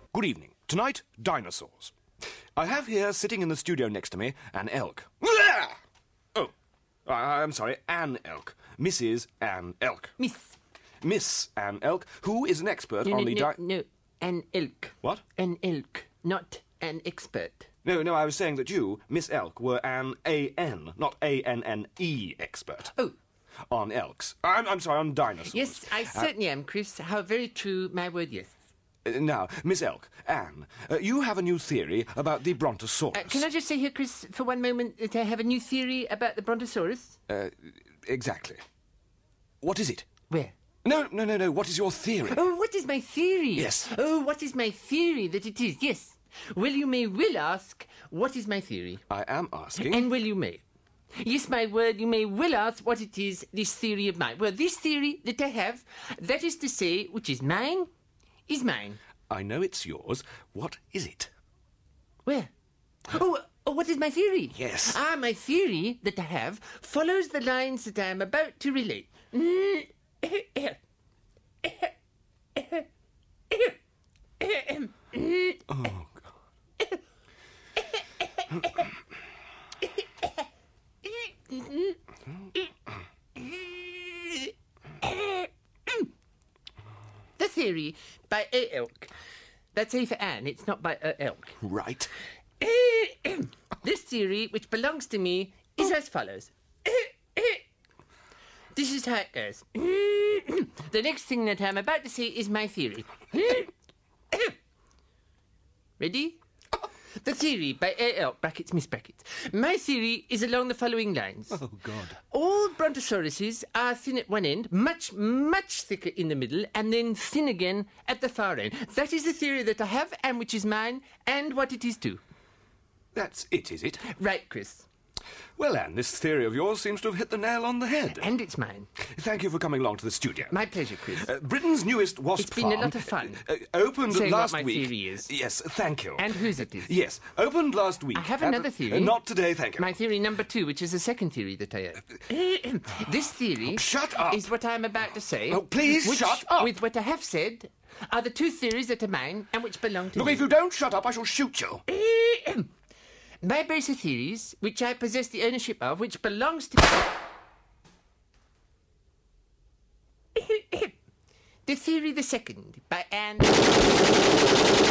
Good evening. Tonight, dinosaurs. I have here, sitting in the studio next to me, an elk. Oh, I'm sorry, Anne Elk. Mrs. Anne Elk. Miss Anne Elk, who is an expert on the... No, an elk. What? An elk, not an expert. No, I was saying that you, Miss Elk, were an A-N, not A-N-N-E expert. Oh. On elks. I'm sorry, on dinosaurs. Yes, I certainly am, Chris. How very true, my word, yes. Now, Miss Elk, Anne, you have a new theory about the Brontosaurus. Can I just say here, Chris, for one moment, that I have a new theory about the Brontosaurus? Exactly. What is it? Where? No. What is your theory? Oh, what is my theory? Yes. Oh, what is my theory that it is? Yes. Well, you may ask, what is my theory? I am asking. And well, you may. Yes, my word, you may ask what it is, this theory of mine. Well, this theory that I have, that is to say, which is mine, is mine. I know it's yours. What is it? Where? Oh, what is my theory? Yes. My theory that I have follows the lines that I am about to relate. Oh, God. The theory by A. Elk. That's A for Anne, it's not by A. Elk. Right. This theory, which belongs to me, is as follows. This is how it goes. The next thing that I'm about to say is my theory. Ready? The theory by A. Elk, brackets, Miss Brackets. My theory is along the following lines. Oh, God. All brontosauruses are thin at one end, much, much thicker in the middle, and then thin again at the far end. That is the theory that I have, and which is mine, and what it is too. That's it, is it? Right, Chris. Well, Anne, this theory of yours seems to have hit the nail on the head. And it's mine. Thank you for coming along to the studio. My pleasure, Chris. Britain's newest wasp farm... It's been a lot of fun. Opened Saying last what my week... theory is. Yes, thank you. And whose it is. Yes, opened last week. I have another theory. Not today, thank you. My theory number 2, which is the second theory that I have. This theory... Shut up! ...is what I'm about to say. Oh, please, which, shut up! With what I have said, are the two theories that are mine and which belong to Look, me. if you don't shut up, I shall shoot you. My base of theories, which I possess the ownership of, which belongs to... The theory the second, by Anne...